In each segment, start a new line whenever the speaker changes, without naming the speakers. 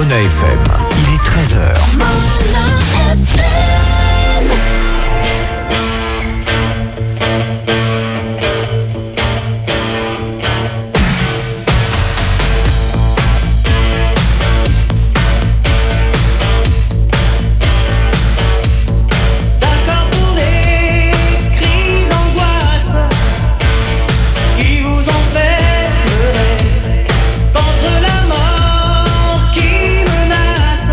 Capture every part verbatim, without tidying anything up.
Mona F M. Il est treize heures.
Mona F M.
Contre la mort qui menace,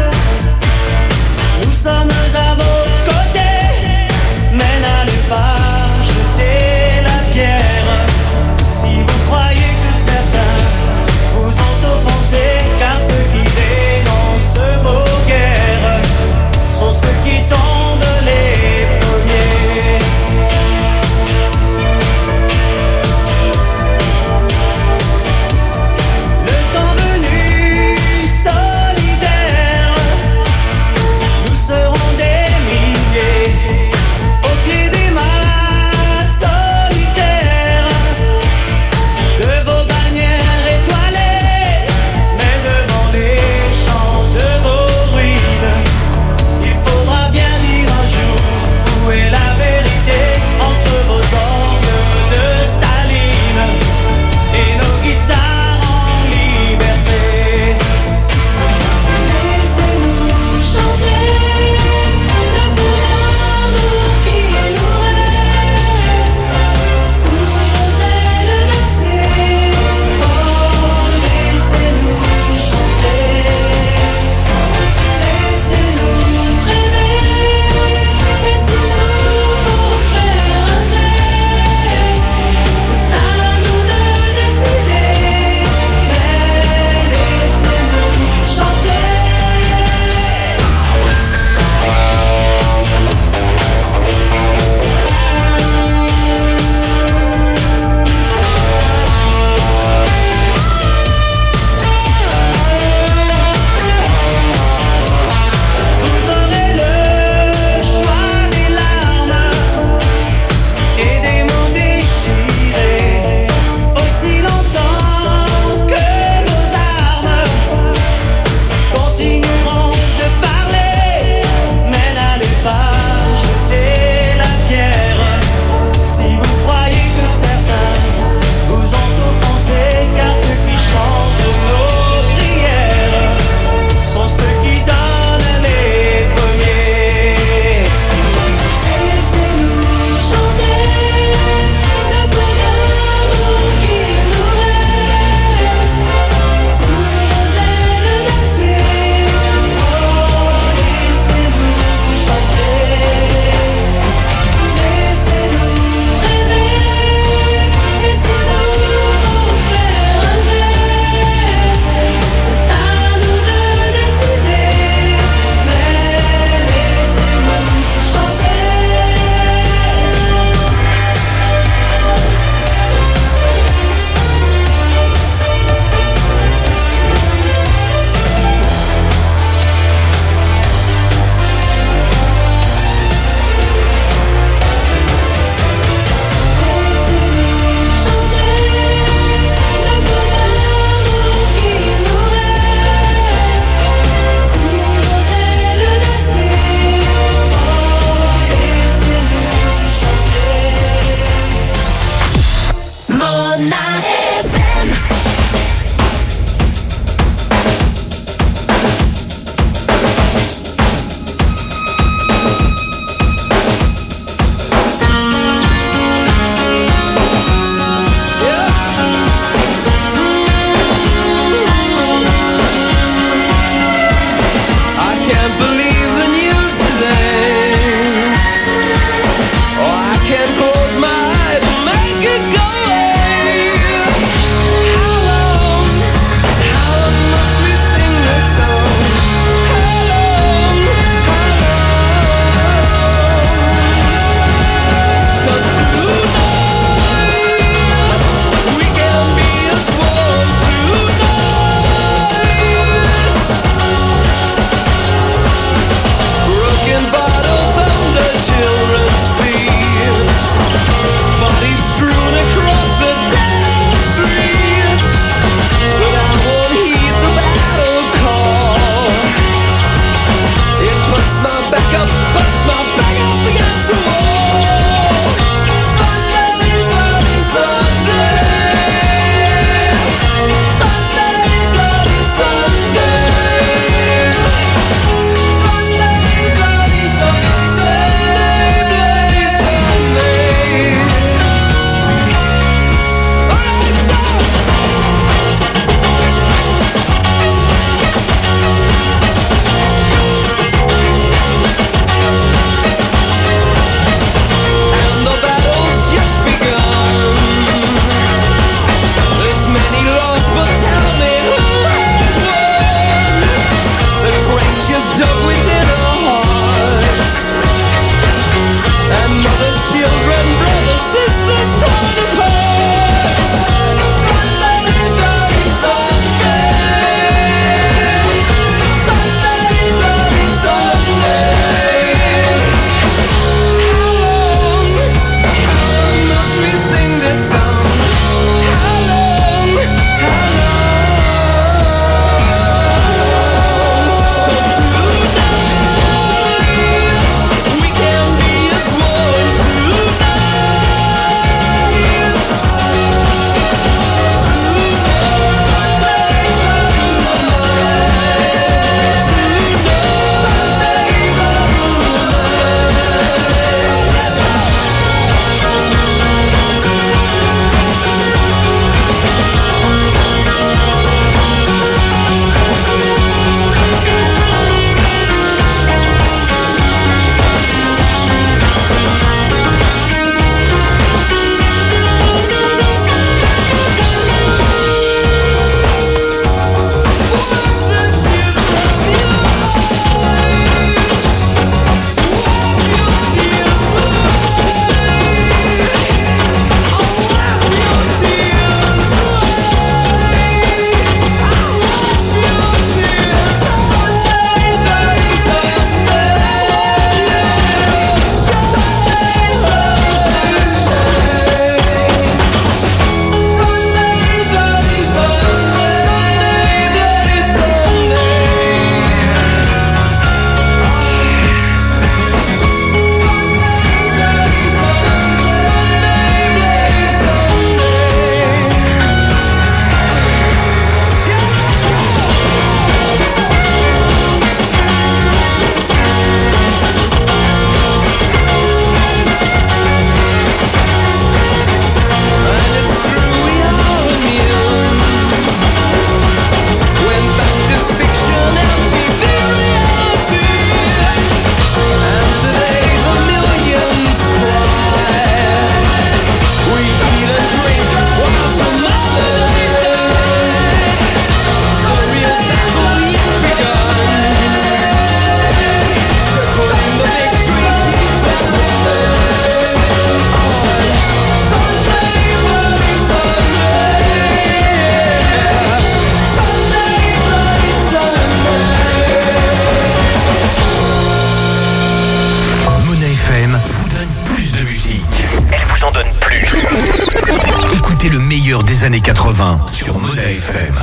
vous donne plus de musique. Elle vous en donne plus. Écoutez le meilleur des années quatre-vingts sur Moda F M.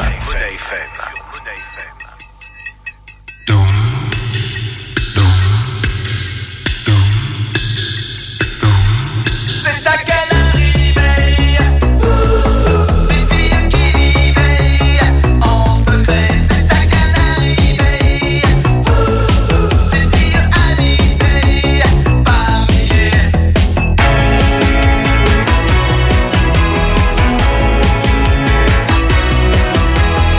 Des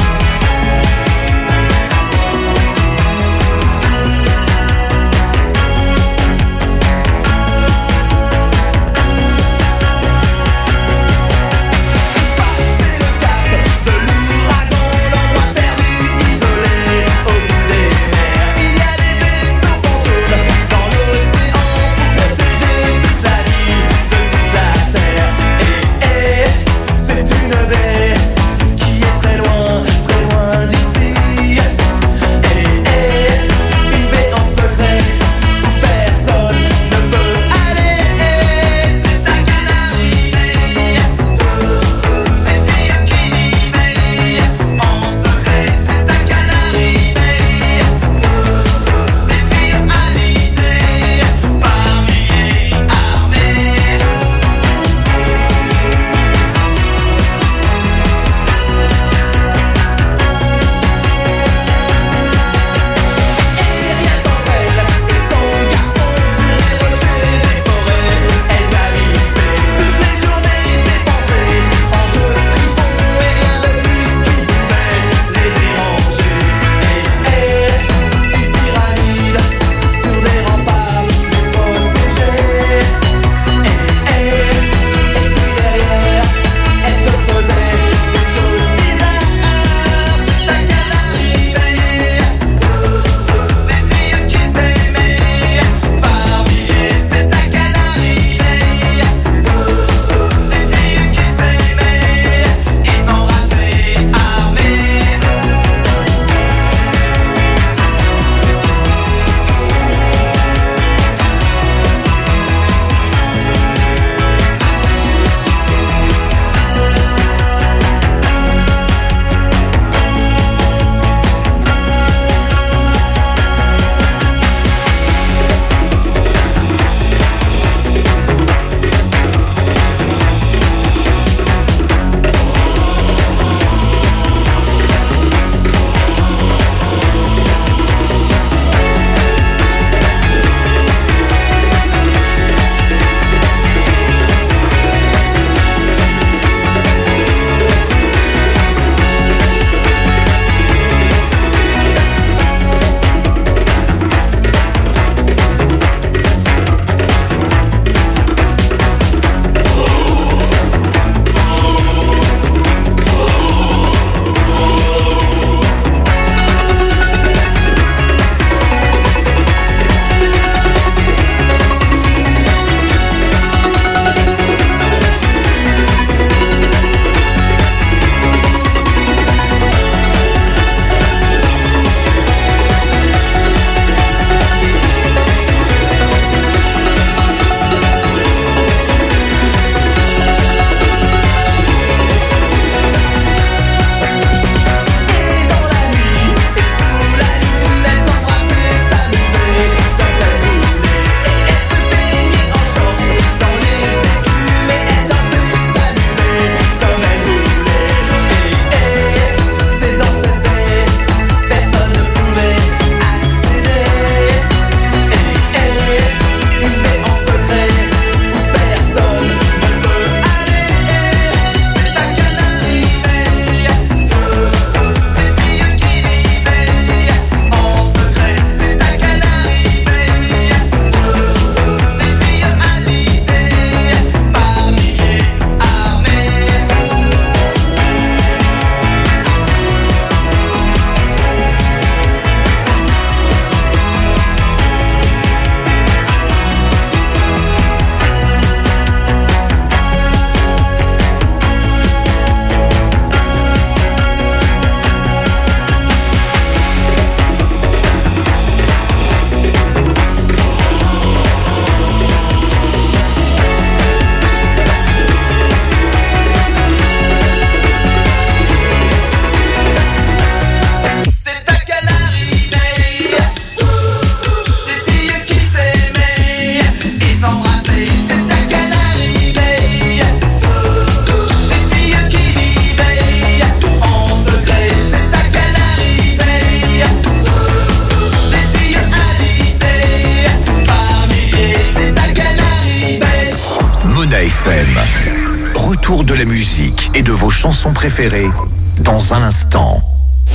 Mona F M. Retour de la musique et de vos chansons préférées dans un instant.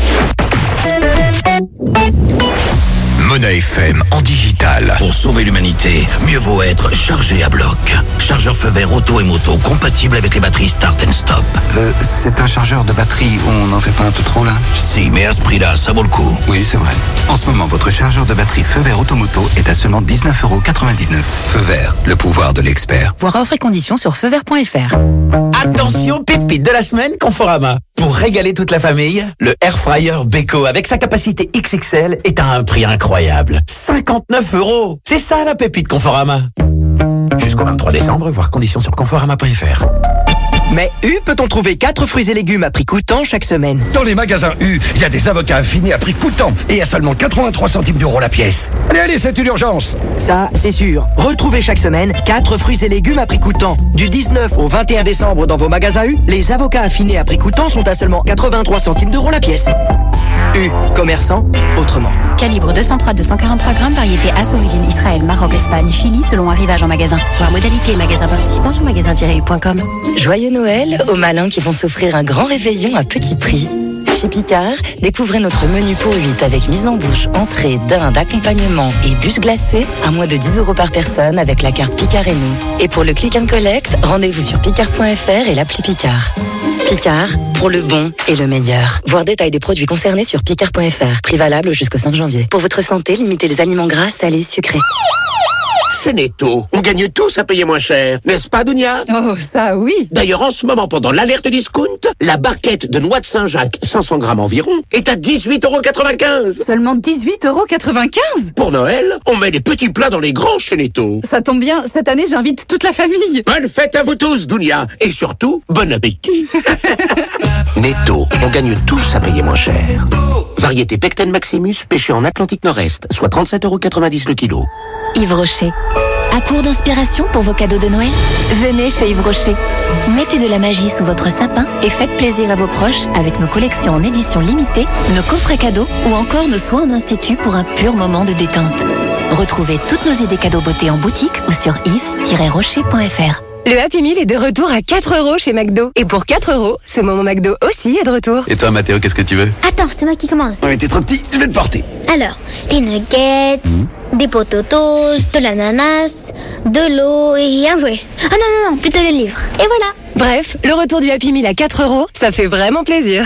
Mona F M en digital.
Pour sauver l'humanité, mieux vaut être chargé à bloc. Chargeur feu vert auto et moto, compatible avec les batteries Start and Stop.
Euh, c'est un chargeur de batterie, on n'en fait pas un peu trop là?
Si, mais à ce prix-là, ça vaut le coup.
Oui, c'est vrai. En ce moment, votre chargeur de batterie feu vert automoto est à seulement dix-neuf euros quatre-vingt-dix-neuf. Feu vert, le pouvoir de l'expert.
Voir offre et conditions sur feu vert point f r.
Attention, pépite de la semaine, Conforama. Pour régaler toute la famille, le Air Fryer Beko avec sa capacité X X L est à un prix incroyable. cinquante-neuf euros. C'est ça la pépite Conforama. Jusqu'au vingt-trois décembre, voir conditions sur conforama point f r.
Mais U peut-on trouver quatre fruits et légumes à prix coûtant chaque semaine?
Dans les magasins U, il y a des avocats affinés à prix coûtant et à seulement quatre-vingt-trois centimes d'euros la pièce. Allez, allez, c'est une urgence.
Ça, c'est sûr. Retrouvez chaque semaine quatre fruits et légumes à prix coûtant. Du dix-neuf au vingt et un décembre dans vos magasins U, les avocats affinés à prix coûtant sont à seulement quatre-vingt-trois centimes d'euros la pièce. U, commerçant autrement.
Calibre deux cent trois à deux cent quarante-trois grammes, variété As, origine Israël, Maroc, Espagne, Chili, selon arrivage en magasin. Voir modalité et magasin participant sur magasin tiret u point com.
Joyeux Noël aux malins qui vont s'offrir un grand réveillon à petit prix. Chez Picard, découvrez notre menu pour huit avec mise en bouche, entrée, dinde, accompagnement et bûche glacée à moins de dix euros par personne avec la carte Picard et nous. Et pour le click and collect, rendez-vous sur picard point f r et l'appli Picard. Picard, pour le bon et le meilleur. Voir détail des produits concernés sur picard point f r. Prix valable jusqu'au cinq janvier. Pour votre santé, limitez les aliments gras, salés, sucrés.
Chez Netto, on gagne tous à payer moins cher, n'est-ce pas, Dounia?
Oh, ça oui.
D'ailleurs, en ce moment, pendant l'alerte discount, la barquette de noix de Saint-Jacques, cinq cents grammes environ, est à dix-huit euros quatre-vingt-quinze.
Seulement dix-huit euros quatre-vingt-quinze.
Pour Noël, on met les petits plats dans les grands chez Netto.
Ça tombe bien, cette année j'invite toute la famille.
Bonne fête à vous tous, Dounia. Et surtout, bon appétit. Netto, on gagne tous à payer moins cher. Variété Pecten Maximus, pêchée en Atlantique Nord-Est, soit trente-sept euros quatre-vingt-dix le kilo.
Yves Rocher. À court d'inspiration pour vos cadeaux de Noël? Venez chez Yves Rocher. Mettez de la magie sous votre sapin et faites plaisir à vos proches avec nos collections en édition limitée, nos coffrets cadeaux ou encore nos soins en institut pour un pur moment de détente. Retrouvez toutes nos idées cadeaux beauté en boutique ou sur yves tiret rocher point f r.
Le Happy Meal est de retour à quatre euros chez McDo. Et pour quatre euros, ce moment McDo aussi est de retour.
Et toi, Mathéo, qu'est-ce que tu veux?
Attends, c'est moi qui commande.
Ouais, t'es trop petit, je vais te porter.
Alors, des nuggets, mmh. des pototos, de l'ananas, de l'eau et un jouet. Ah non, non, non, plutôt le livre. Et voilà.
Bref, le retour du Happy Meal à quatre euros, ça fait vraiment plaisir.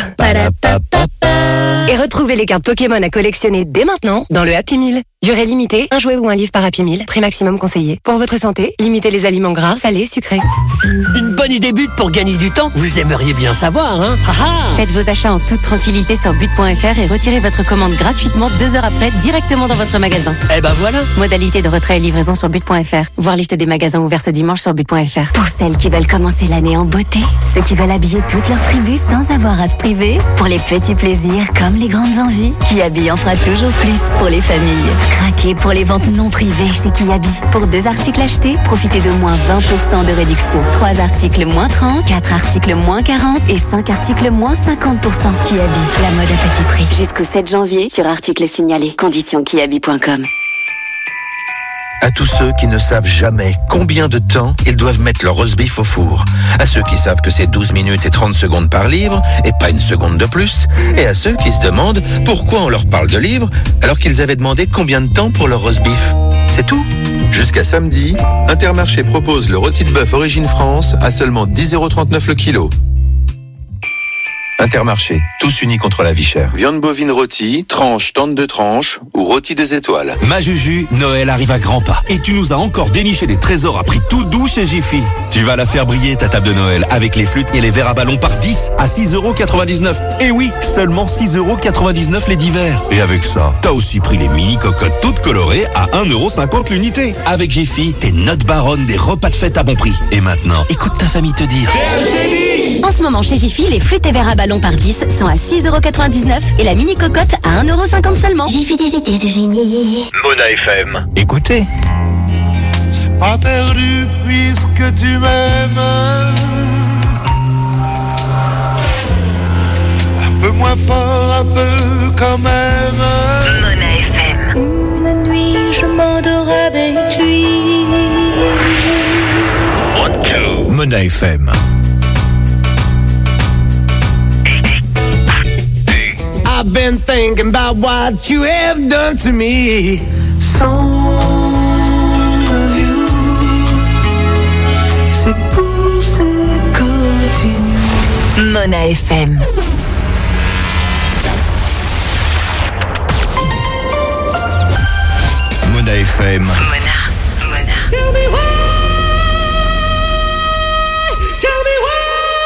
Et retrouvez les cartes Pokémon à collectionner dès maintenant dans le Happy Meal. Durée limitée, un jouet ou un livre par Happy Meal, prix maximum conseillé. Pour votre santé, limitez les aliments gras, salés, sucrés.
Une bonne idée but pour gagner du temps, vous aimeriez bien savoir, hein? Ha-ha.
Faites vos achats en toute tranquillité sur but point f r et retirez votre commande gratuitement deux heures après directement dans votre magasin.
Eh ben voilà.
Modalité de retrait et livraison sur but point f r. Voir liste des magasins ouverts ce dimanche sur but point f r.
Pour celles qui veulent commencer l'année en beauté, ceux qui veulent habiller toute leur tribu sans avoir à se priver, pour les petits plaisirs comme les grandes envies, Kiabi en fera toujours plus pour les familles. Craquez pour les ventes non privées chez Kiabi. Pour deux articles achetés, profitez de moins vingt pour cent de réduction. Trois articles moins trente, quatre articles moins quarante et cinq articles moins cinquante pour cent. Kiabi, la mode à petit prix. Jusqu'au sept janvier sur articles signalés. Conditions kiabi point com.
À tous ceux qui ne savent jamais combien de temps ils doivent mettre leur roast beef au four. À ceux qui savent que c'est douze minutes et trente secondes par livre et pas une seconde de plus. Et à ceux qui se demandent pourquoi on leur parle de livres alors qu'ils avaient demandé combien de temps pour leur roast beef. C'est tout.
Jusqu'à samedi, Intermarché propose le rôti de bœuf Origine France à seulement dix euros trente-neuf le kilo. Intermarché, tous unis contre la vie chère. Viande bovine rôtie, tranche, tente de tranche ou rôti deux étoiles.
Ma Juju, Noël arrive à grands pas. Et tu nous as encore déniché des trésors à prix tout doux chez Jiffy. Tu vas la faire briller ta table de Noël avec les flûtes et les verres à ballon par dix à six euros quatre-vingt-dix-neuf. Et oui, seulement six euros quatre-vingt-dix-neuf les dix verres. Et avec ça, t'as aussi pris les mini cocottes toutes colorées à un euro cinquante l'unité. Avec Jiffy, t'es notre baronne des repas de fête à bon prix. Et maintenant, écoute ta famille te dire.
En ce moment chez Jiffy, les flûtes et verres à ballon par dix sont à six euros quatre-vingt-dix-neuf et la mini cocotte à un euro cinquante seulement.
Jiffy, des idées de génie.
Mona F M. Écoutez.
C'est pas perdu puisque tu m'aimes. Un peu moins fort, un peu quand même.
Mona F M.
Une nuit, je m'endors avec lui.
One, two.
Mona F M.
I've been thinking about what you have done to me. Some of you, c'est pour ce continue.
Mona F M.
Mona F M.
Mona, Mona.
Tell me why. Tell me why.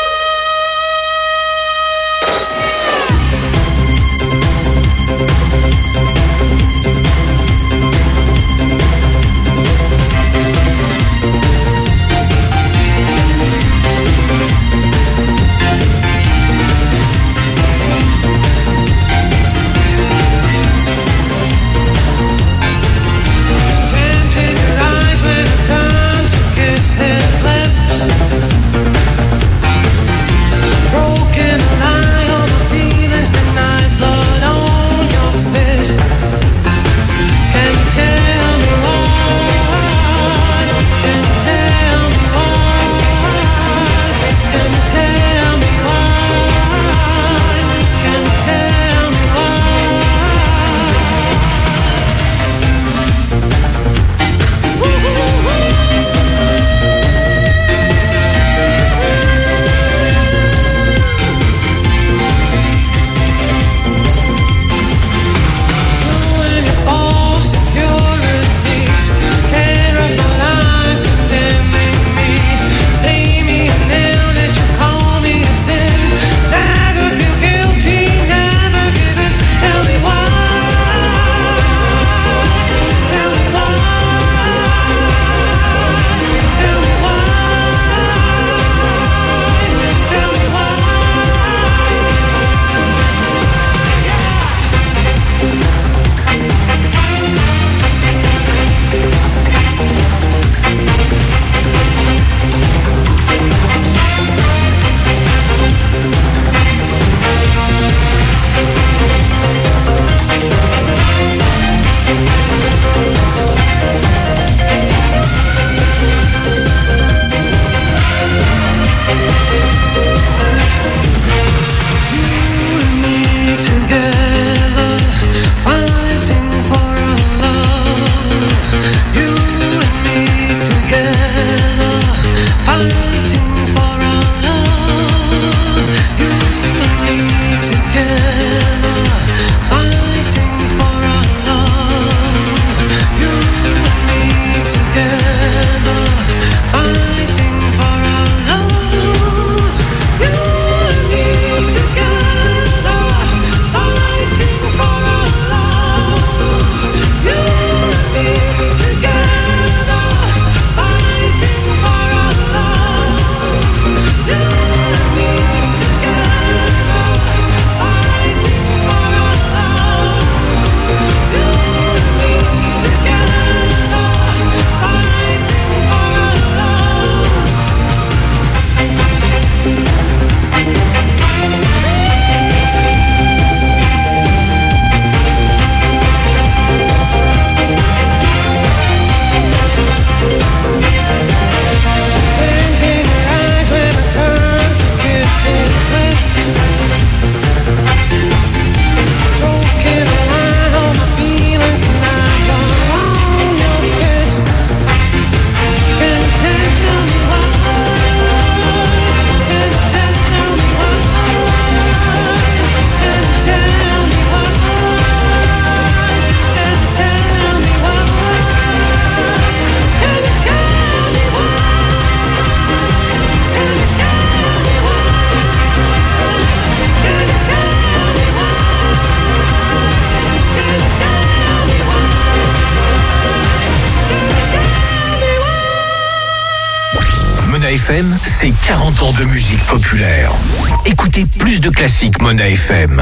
F M, c'est quarante ans de musique populaire. Écoutez plus de classiques Mona F M.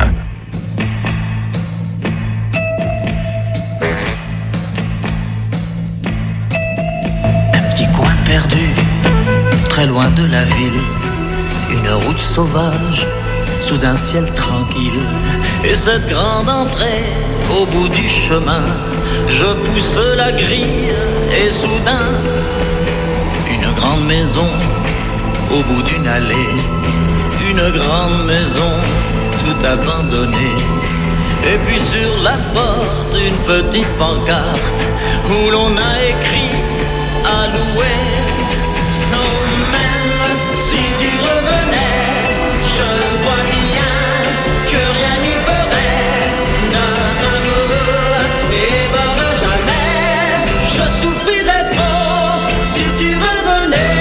Un petit coin perdu, très loin de la ville. Une route sauvage, sous un ciel tranquille. Et cette grande entrée, au bout du chemin. Je pousse la grille et soudain, une grande maison au bout d'une allée, une grande maison tout abandonnée. Et puis sur la porte, une petite pancarte où l'on a écrit à louer. Oh, même si tu revenais, je vois bien que rien n'y ferait. Notre amour n'évolue jamais. Je souffris d'être beau si tu revenais.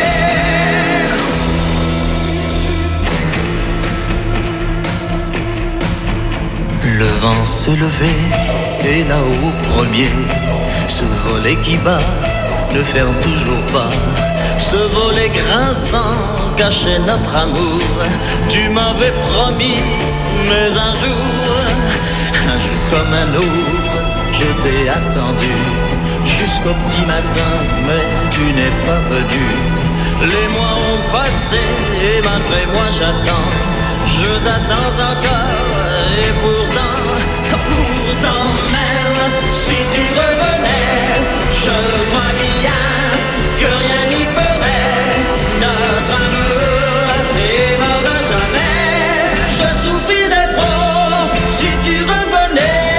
Le vent s'est levé et là-haut au premier, ce volet qui bat ne ferme toujours pas. Ce volet grinçant cachait notre amour. Tu m'avais promis, mais un jour, un jour comme un autre, je t'ai attendu jusqu'au petit matin, mais tu n'es pas venu. Les mois ont passé et malgré moi j'attends. Je t'attends encore et pourtant, pourtant même si tu revenais, je crois bien que rien n'y ferait. Notre amour n'évolue jamais. Je souffris d'être beau si tu revenais.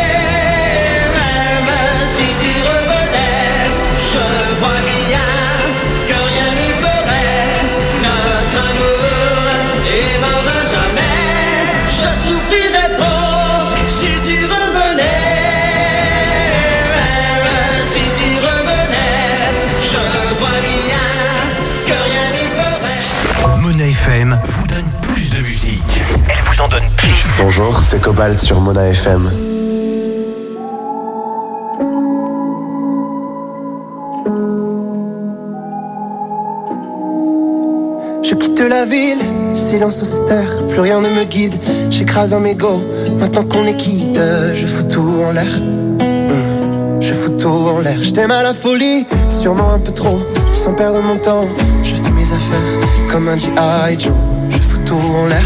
Même si tu revenais, je crois bien que rien n'y ferait. Notre amour n'évolue jamais. Je souffris d'être beau si tu revenais. Même si tu revenais, je crois bien que rien n'y ferait.
Mona F M vous donne plus de musique. Elle vous en donne plus.
Bonjour, c'est Cobalt sur Mona F M.
Je quitte la ville, silence austère, plus rien ne me guide. J'écrase un mégot, maintenant qu'on est quitte, je fous tout en l'air. Mmh. Je fous tout en l'air. Je t'aime à la folie, sûrement un peu trop, sans perdre mon temps. Je fais mes affaires comme un G I Joe. Je fous tout en l'air.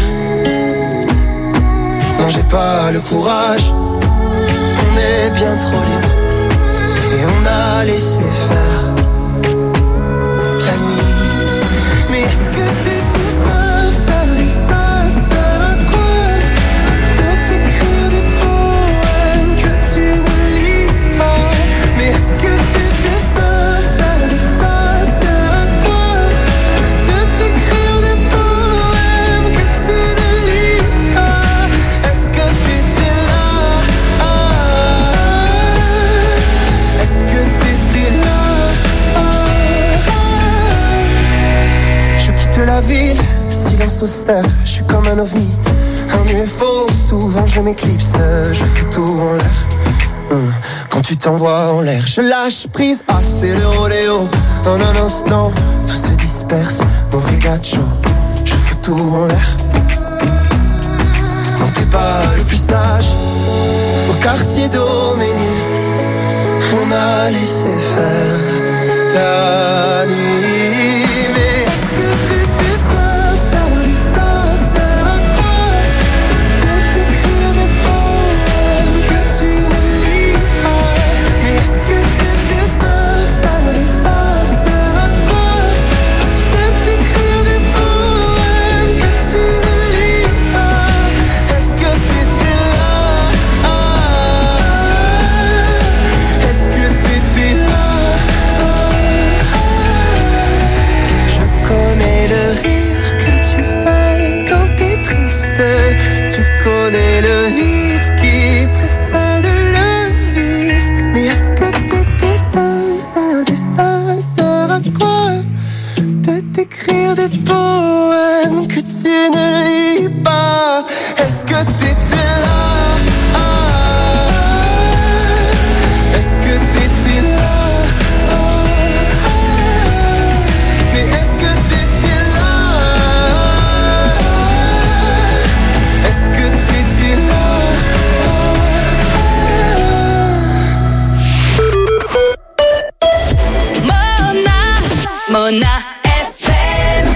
Non, j'ai pas le courage. On est bien trop libre et on a laissé faire la nuit. Mais est-ce que t'étais sincère et sincère à quoi de t'écrire des poèmes que tu ne lis pas? Mais est-ce que t'étais sincère et sincère à quoi de t'écrire des poèmes que tu ne lis pas? Est-ce que t'étais là? Ah, est-ce que t'étais là? Je quitte la ville, silence austère, je suis comme un ovni, un U F O, souvent je m'éclipse, je fous tout en l'air. Hum. Quand tu t'envoies en l'air, je lâche prise, ah c'est le rodéo. En un instant, tout se disperse, mauvais gacho, je fous tout en l'air. Non t'es pas le plus sage, au quartier d'Oménil, on a laissé faire la nuit. Mais est-ce que t'étais sincère et sincère à quoi de t'écrire des poèmes que tu ne lis pas? Mais est-ce que t'étais sincère et sincère à quoi de t'écrire des poèmes que tu ne lis pas? Est-ce que t'étais là? Ah, est-ce que t'étais là? Je connais le rire que tu fais quand t'es triste. Tu connais le vide qui précède le vice. Mais est-ce que t'étais sincère et sincère à quoi de t'écrire des poèmes que tu ne lis pas? Est-ce que t'étais là? Ah, est-ce que t'étais là? Ah, mais est-ce que t'étais là? Est-ce que t'étais là?
Mona, Mona F M.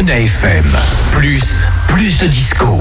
Mona F M. Plus, plus de disco.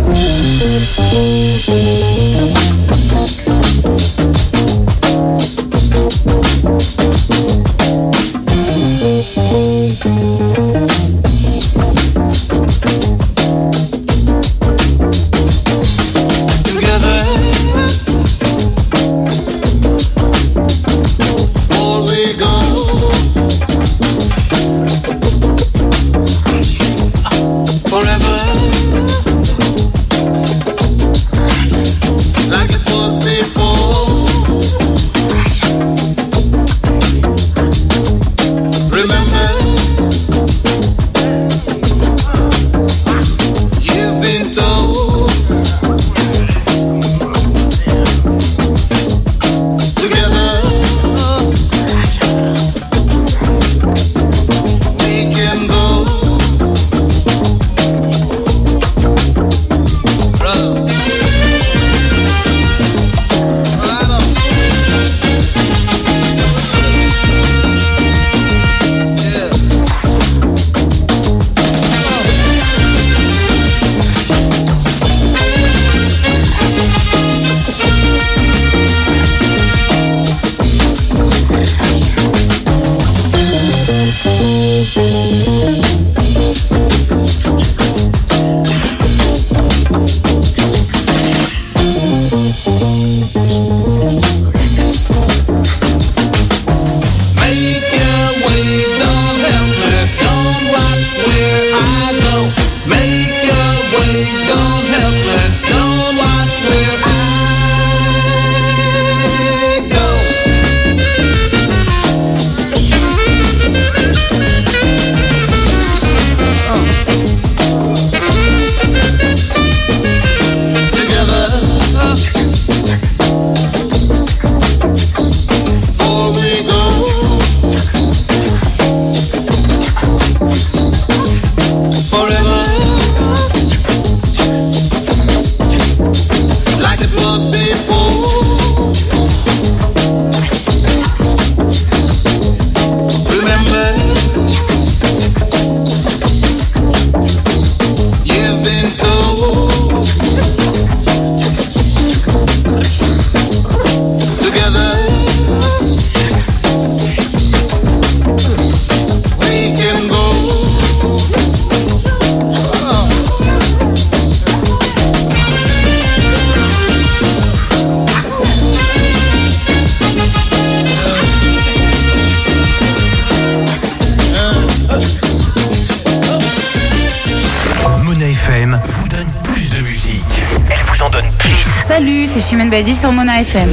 Badi sur Mona F M.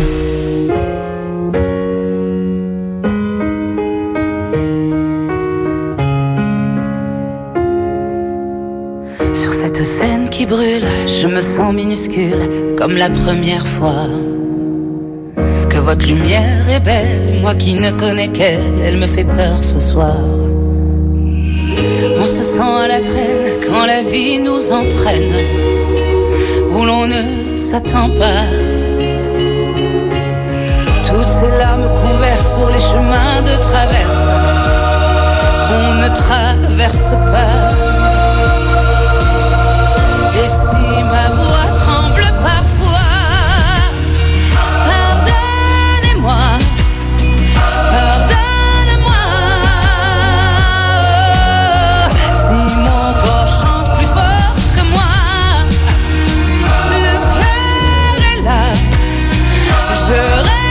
Sur cette scène qui brûle, je me sens minuscule comme la première fois. Que votre lumière est belle, moi qui ne connais qu'elle, elle me fait peur ce soir. On se sent à la traîne quand la vie nous entraîne où l'on ne s'attend pas. Toutes ces larmes qu'on verse sur les chemins de traverse qu'on ne traverse pas. Et si ma voix tremble parfois, pardonnez-moi, pardonnez-moi. Si mon corps chante plus fort que moi, le cœur est là, je reste.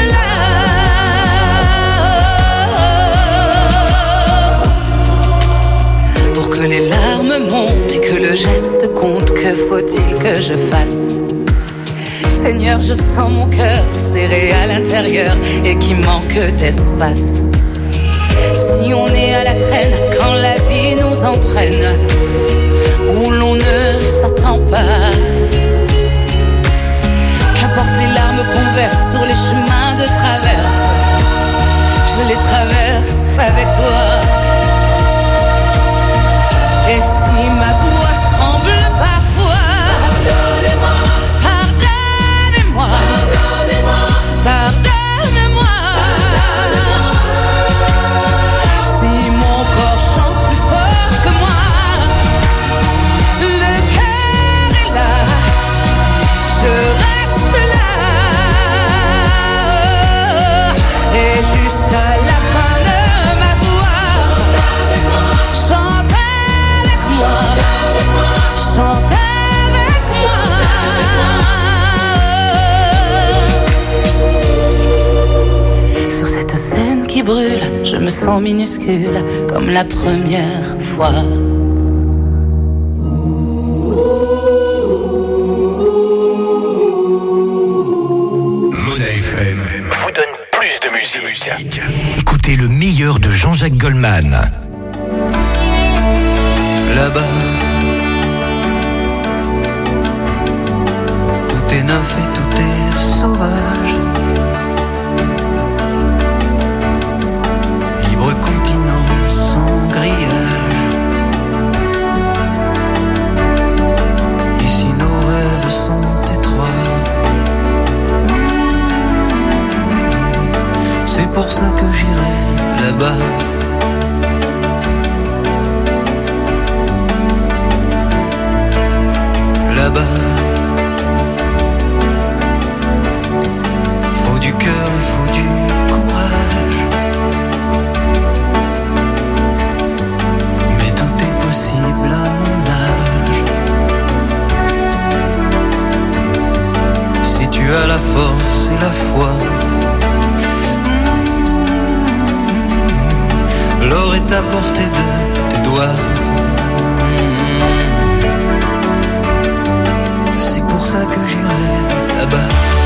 Que les larmes montent et que le geste compte, que faut-il que je fasse? Seigneur, je sens mon cœur serré à l'intérieur et qui manque d'espace. Si on est à la traîne quand la vie nous entraîne où l'on ne s'attend pas, qu'importe les larmes qu'on verse sur les chemins de traverse, je les traverse avec toi. Et si ma voix tremble parfois, pardonnez-moi, pardonnez-moi, pardonnez-moi, pardonnez-moi. Si mon corps chante plus fort que moi,
me sens minuscule comme la première fois.
Mona F M vous donne plus de musique. Écoutez le meilleur de Jean-Jacques Goldman.
Là-bas, tout est neuf et tout est sauvage. Libre continent sans grillage. Ici nos rêves sont étroits. C'est pour ça que j'irai là-bas. Là-bas, faut du cœur, il faut du courage. Mais tout est possible à mon âge. Si tu as la force et la foi, l'or est à portée de tes doigts. C'est pour ça que j'irai là-bas.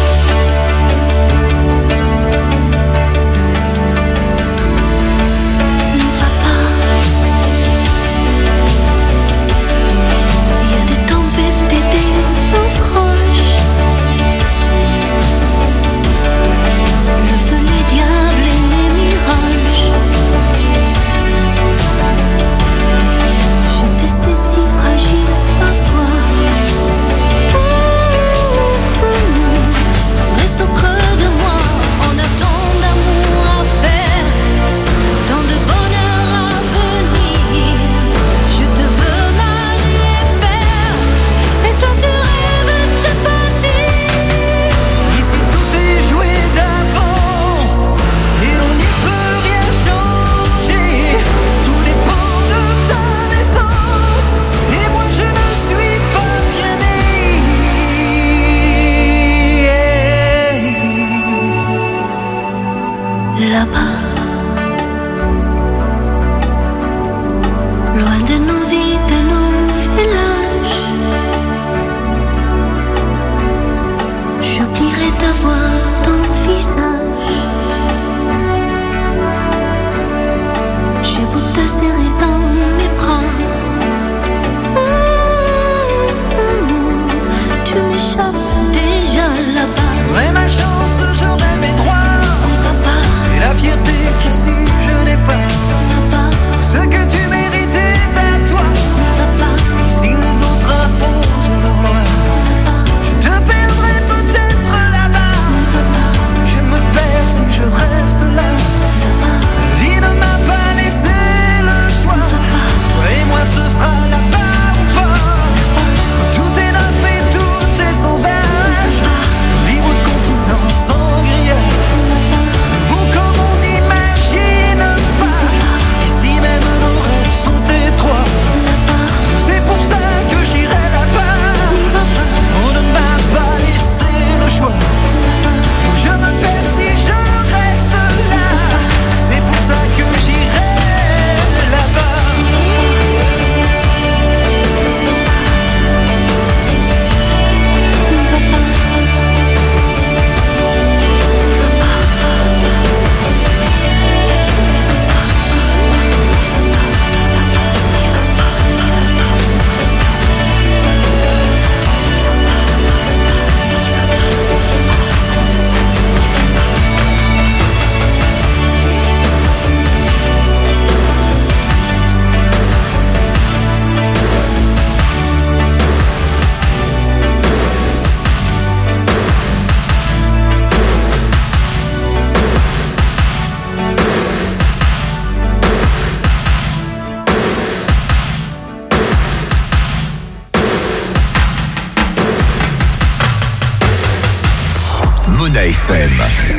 Mona F M.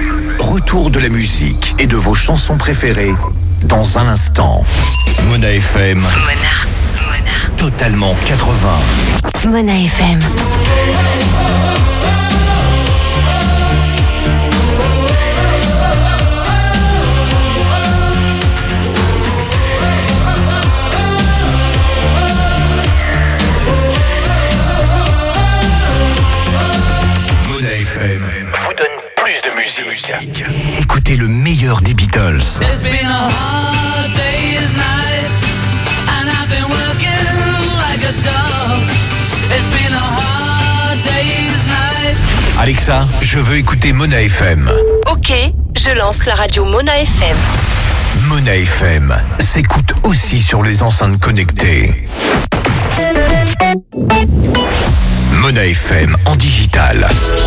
Retour de la musique et de vos chansons préférées dans un instant. Mona F M.
Mona. Mona.
Totalement quatre-vingts.
Mona F M.
vous donne plus de musique. Écoutez le meilleur des Beatles. Alexa, je veux écouter Mona F M.
Ok, je lance la radio Mona F M.
Mona F M s'écoute aussi sur les enceintes connectées. Mona F M en digital.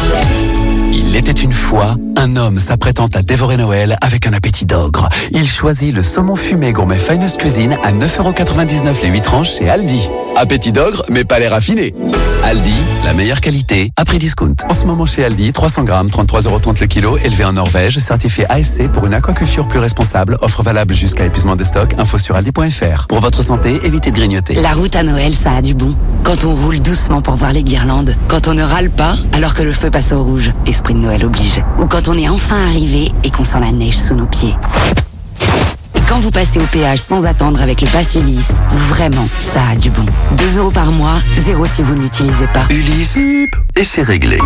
Il était une fois un homme s'apprêtant à dévorer Noël avec un appétit d'ogre. Il choisit le saumon fumé gourmet Finest Cuisine à neuf euros quatre-vingt-dix-neuf les huit tranches chez Aldi. Appétit d'ogre, mais pas les raffinés. Aldi, la meilleure qualité à prix discount. En ce moment chez Aldi, trois cents grammes, trente-trois euros trente le kilo, élevé en Norvège, certifié A S C pour une aquaculture plus responsable. Offre valable jusqu'à épuisement des stocks. Info sur aldi point f r. Pour votre santé, évitez de grignoter.
La route à Noël, ça a du bon. Quand on roule doucement pour voir les guirlandes. Quand on ne râle pas alors que le feu passe au rouge. Esprit de Noël oblige. Ou quand on est enfin arrivé et qu'on sent la neige sous nos pieds. Et quand vous passez au péage sans attendre avec le pass Ulysse, vraiment, ça a du bon. deux euros par mois, zéro si vous ne l'utilisez pas.
Ulysse, et c'est réglé.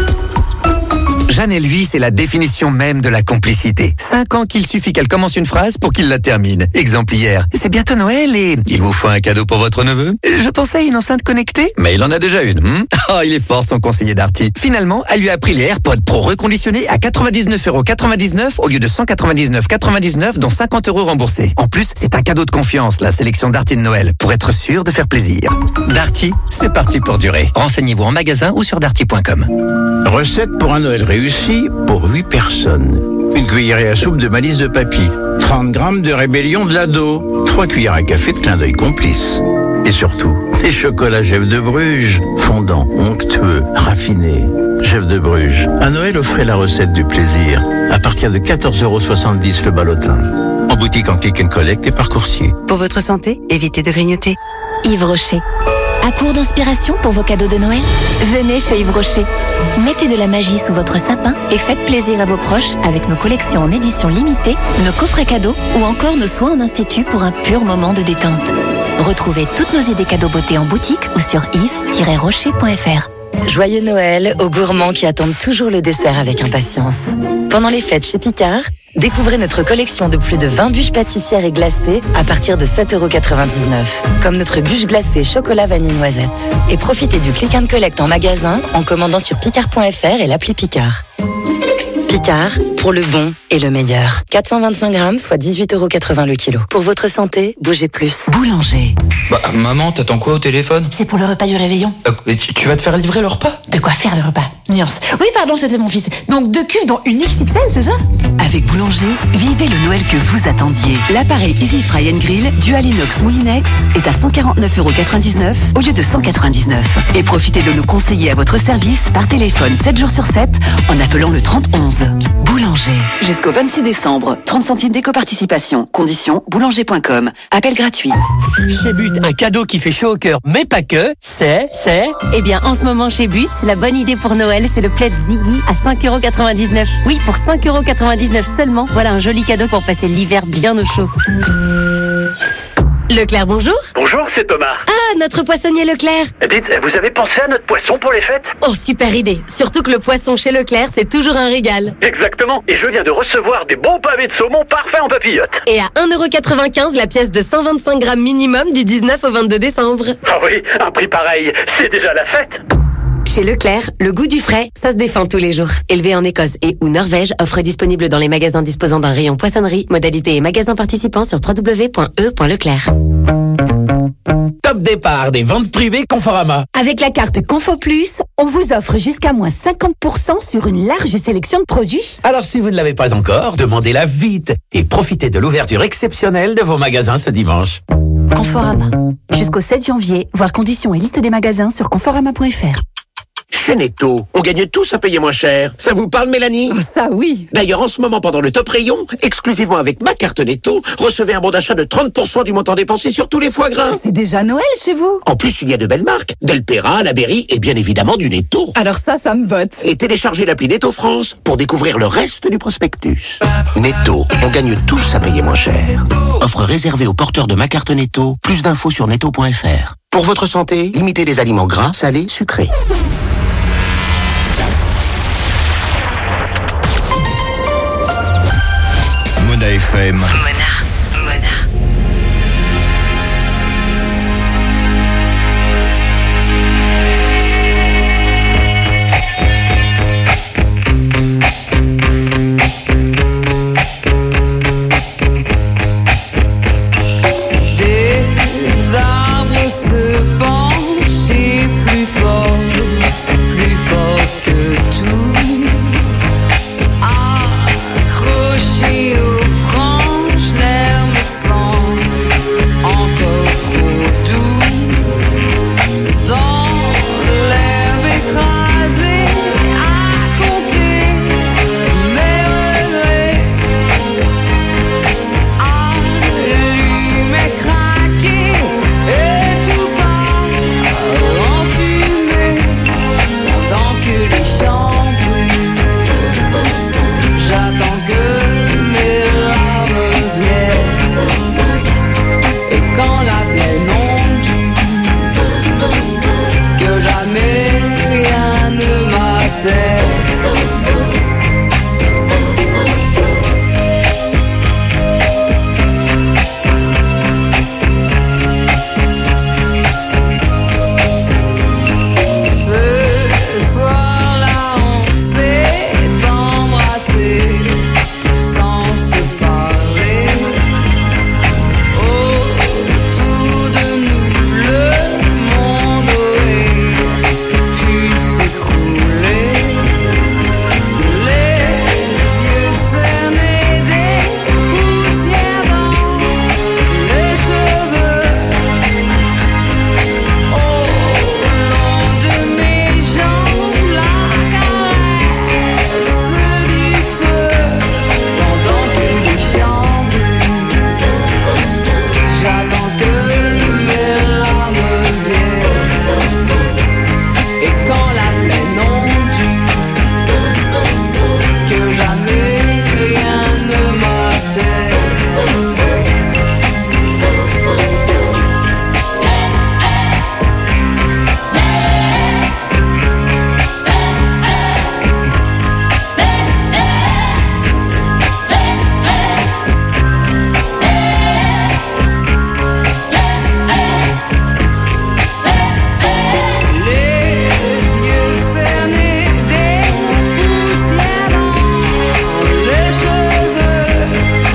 Jeanne et lui, c'est la définition même de la complicité. Cinq ans qu'il suffit qu'elle commence une phrase pour qu'il la termine. Exemple hier, c'est bientôt Noël et il vous faut un cadeau pour votre neveu. Je pensais à une enceinte connectée, mais il en a déjà une. Hmm oh, il est fort son conseiller Darty. Finalement, elle lui a pris les AirPods Pro reconditionnés à quatre-vingt-dix-neuf euros quatre-vingt-dix-neuf au lieu de cent quatre-vingt-dix-neuf euros quatre-vingt-dix-neuf, dont cinquante euros remboursés. En plus, c'est un cadeau de confiance, la sélection Darty de Noël, pour être sûr de faire plaisir. Darty, c'est parti pour durer. Renseignez-vous en magasin ou sur darty point com.
Recette pour un Noël réussi pour huit personnes. Une cuillerée à soupe de malice de papy. trente grammes de rébellion de l'ado. trois cuillères à café de clin d'œil complice. Et surtout, des chocolats Gev de Bruges. Fondants, onctueux, raffinés. Gev de Bruges. À Noël, offrez la recette du plaisir. À partir de quatorze euros soixante-dix le ballotin. En boutique, en click and collect et par coursier.
Pour votre santé, évitez de grignoter.
Yves Rocher. À court d'inspiration pour vos cadeaux de Noël? Venez chez Yves Rocher. Mettez de la magie sous votre sapin et faites plaisir à vos proches avec nos collections en édition limitée, nos coffrets cadeaux ou encore nos soins en institut pour un pur moment de détente. Retrouvez toutes nos idées cadeaux beauté en boutique ou sur yves tiret rocher point f r.
Joyeux Noël aux gourmands qui attendent toujours le dessert avec impatience. Pendant les fêtes chez Picard, découvrez notre collection de plus de vingt bûches pâtissières et glacées à partir de sept euros quatre-vingt-dix-neuf. Comme notre bûche glacée chocolat vanille noisette. Et profitez du click and collect en magasin en commandant sur picard point f r et l'appli Picard. Picard, pour le bon et le meilleur. quatre cent vingt-cinq grammes, soit dix-huit euros quatre-vingts le kilo. Pour votre santé, bougez plus. Boulanger.
Bah, maman, t'attends quoi au téléphone?
C'est pour le repas du réveillon.
Euh, mais tu, tu vas te faire livrer le repas?
De quoi faire le repas? Nuance. Oui, pardon, c'était mon fils. Donc deux cuves dont une X X L, c'est ça?
Avec Boulanger, vivez le Noël que vous attendiez. L'appareil Easy Fry and Grill Dual Inox Moulinex est à cent quarante-neuf euros quatre-vingt-dix-neuf au lieu de cent quatre-vingt-dix-neuf. Et profitez de nos conseillers à votre service par téléphone sept jours sur sept en appelant le trente onze. Boulanger. Jusqu'au vingt-six décembre, trente centimes d'éco-participation. Conditions boulanger point com. Appel gratuit.
Chez But, un cadeau qui fait chaud au cœur, mais pas que, c'est, c'est...
Eh bien, en ce moment chez But, la bonne idée pour Noël, c'est le plaid Ziggy à cinq euros quatre-vingt-dix-neuf. Oui, pour cinq euros quatre-vingt-dix-neuf seulement, voilà un joli cadeau pour passer l'hiver bien au chaud.
Leclerc, bonjour.
Bonjour, c'est Thomas.
Ah, notre poissonnier Leclerc.
Dites, vous avez pensé à notre poisson pour les fêtes?
Oh, super idée. Surtout que le poisson chez Leclerc, c'est toujours un régal.
Exactement. Et je viens de recevoir des bons pavés de saumon parfaits en papillote.
Et à un euro quatre-vingt-quinze la pièce de cent vingt-cinq grammes minimum du dix-neuf au vingt-deux décembre.
Ah oui, un prix pareil, c'est déjà la fête.
Chez Leclerc, le goût du frais, ça se défend tous les jours. Élevé en Écosse et ou Norvège, offre disponible dans les magasins disposant d'un rayon poissonnerie, modalité et magasins participants sur w w w point e point leclerc.
Top départ des ventes privées Conforama.
Avec la carte Confo Plus, on vous offre jusqu'à moins cinquante pour cent sur une large sélection de produits.
Alors si vous ne l'avez pas encore, demandez-la vite et profitez de l'ouverture exceptionnelle de vos magasins ce dimanche.
Conforama. Jusqu'au sept janvier, voir conditions et liste des magasins sur conforama point f r.
Chez Netto, on gagne tous à payer moins cher. Ça vous parle, Mélanie?
Oh, ça oui.
D'ailleurs, en ce moment, pendant le top rayon, exclusivement avec ma carte Netto, recevez un bon d'achat de trente pour cent du montant dépensé sur tous les foie gras.
C'est déjà Noël chez vous.
En plus, il y a de belles marques. Del Pera, La Berry et bien évidemment du Netto.
Alors ça, ça me botte.
Et téléchargez l'appli Netto France pour découvrir le reste du prospectus. Netto, on gagne tous à payer moins cher. Offre réservée aux porteurs de ma carte Netto. Plus d'infos sur netto point f r. Pour votre santé, limitez les aliments gras, salés, sucrés.
Mona F M.
Mona, Mona.
Des arbres se penchent et plus fort, plus fort que tout. Accroché aux branches, l'air me semble encore trop doux. Dans l'herbe écrasée, à compter mes regrets. Allumer, craquer et tout part en fumée pendant que les champs brûlent. J'attends que mes larmes viennent et quand la plaine ondule, que jamais rien ne m'atteint. Ce soir-là, on s'est embrassé sans se parler. Autour de nous, le monde aurait pu s'écrouler. Les yeux cernés, des poussières dans les cheveux. Au long de mes jambes, la caresse du feu pendant que les champs brûlent. J'attends que mes larmes viennent et quand la plaine ondule, que jamais rien ne m'atteint. Les yeux cernés, des poussières dans les cheveux.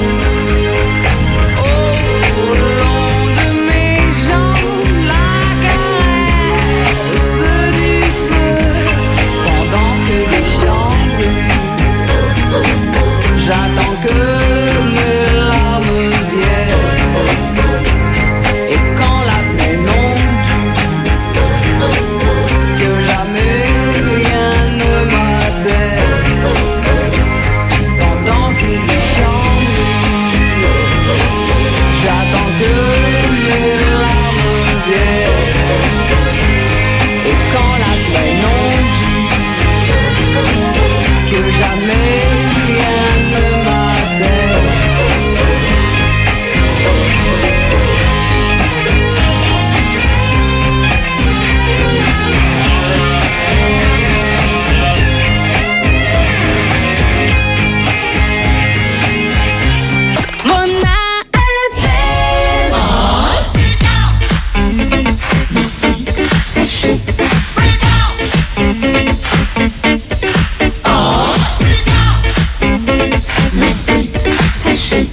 Au long de mes jambes, la caresse du feu pendant que les champs brûlent. J'attends que mes larmes viennent et quand la plaine ondule, que jamais rien ne m'atteint. Pendant que les champs brûlent, j'attends que mes larmes viennent et quand la plaine ondule, que jamais rien ne m'atteint. Mona F M. C'est chic. C'est chic.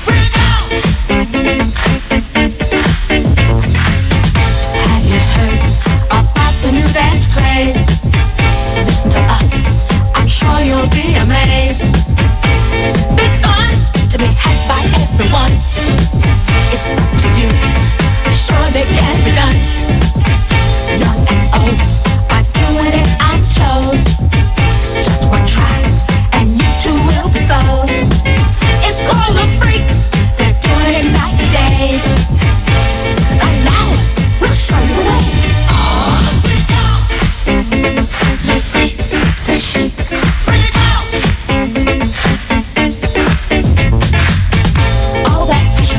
Have you heard about the new dance craze? Listen to us, I'm sure you'll be amazed. Big fun to be had by everyone. It's up to you, surely can be done. Young and old are doing it, I'm told. Just one try and you too will be sold. It's called a freak, they're doing it night and day. Allow us, we'll show you the way. Oh, freak out, le freak, c'est chic. Freak out. All that pressure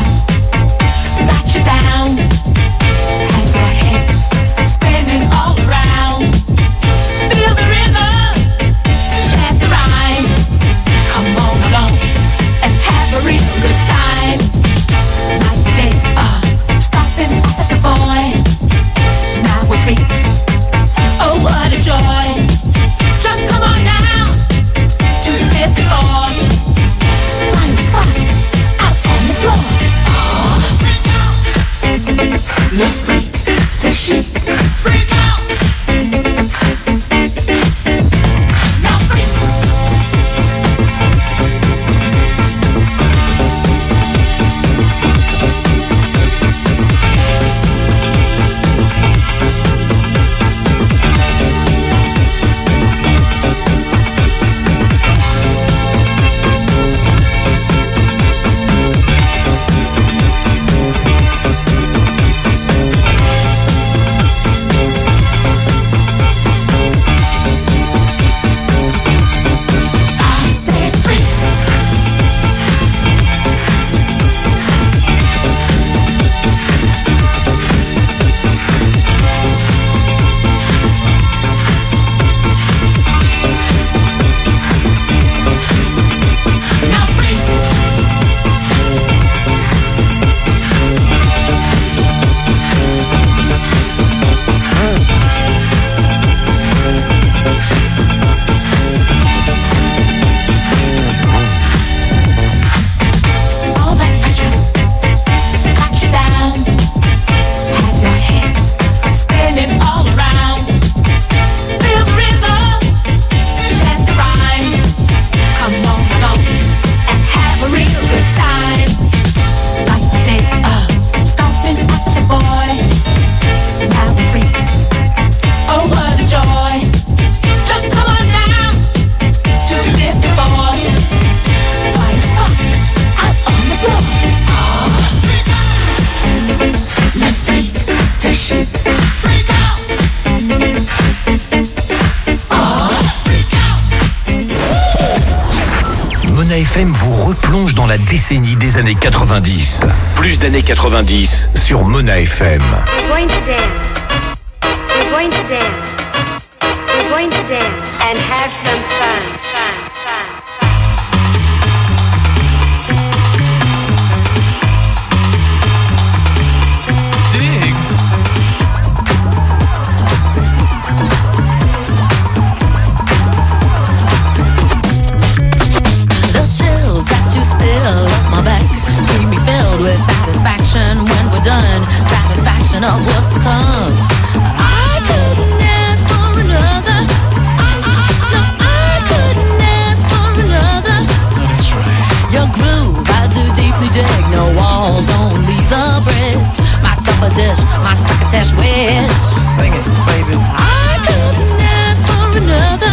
F M vous replonge dans la décennie des années quatre-vingt-dix. Plus d'années quatre-vingt-dix sur Mona F M.
We're going to dance. We're going to dance. We're going to dance and have some fun. Fun, fun,
Dig.
The chills that you spill up my back keep me filled with satisfaction when we're done. Satisfaction of what's to come. I couldn't ask for another. No, I couldn't ask for another. Your groove, I do deeply dig. No walls, only the bridge. My supper dish, my succotash wish. Sing it, baby. I couldn't ask for another.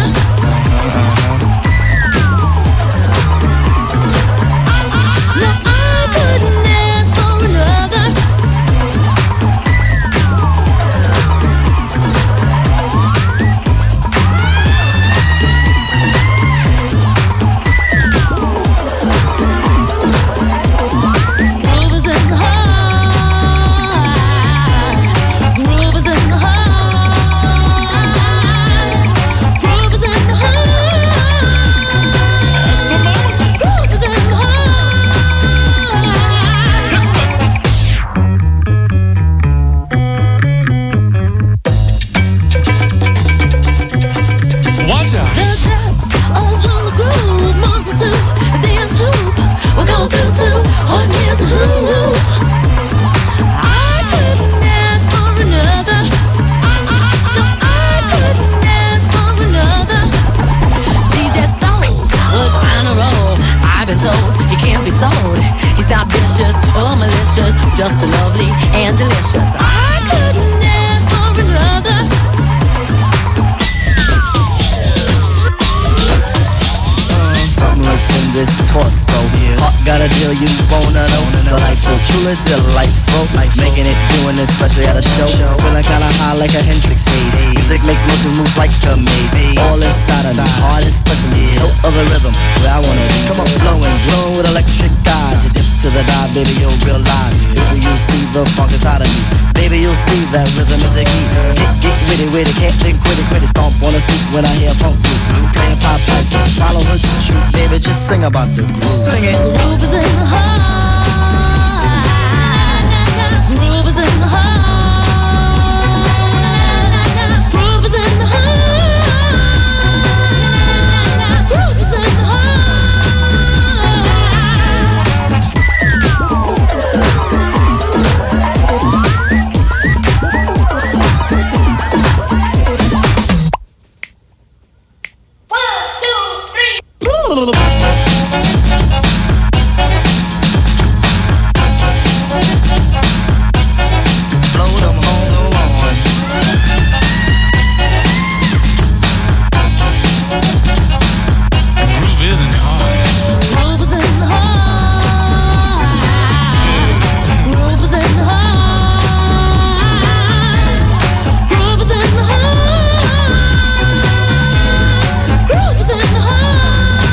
No, I couldn't ask for another. Groove is in the heart. Groove is in the heart. Groove is in the heart. Groove is in the heart.
Watch out.
The depth of the groove, monster to dance hoop. We'll go through two on years of who. I couldn't ask for another. No, I couldn't ask for another. D J Soul was on a roll. I've been told he can't be sold. He's not vicious or malicious, just lovely and delicious. I couldn't ask for another.
Something lurks in this torso. Heart got a deal you wanna know. Delightful, truly delightful. Making it, doing it, especially at a show. Feeling kinda high like a Hendrix haze. Music makes motion moves like a maze. All inside of me, heart especially. Hilt of the rhythm, where I wanna be. Come on, flowing, glowing with electric eyes. You dip to the dive, baby, you'll realize. Baby, you'll see the funk inside of me. Baby, you'll see that rhythm is a key. Get, get witty, witty, can't think, quit it, quit it. Stomp on the street when I hear funk blue. Playing pop pipe, follow her to shoot. Baby, just sing about the groove. Sing it.
Groove is in the heart. Groove is in the heart. Groove is in the heart. Groove is in the heart.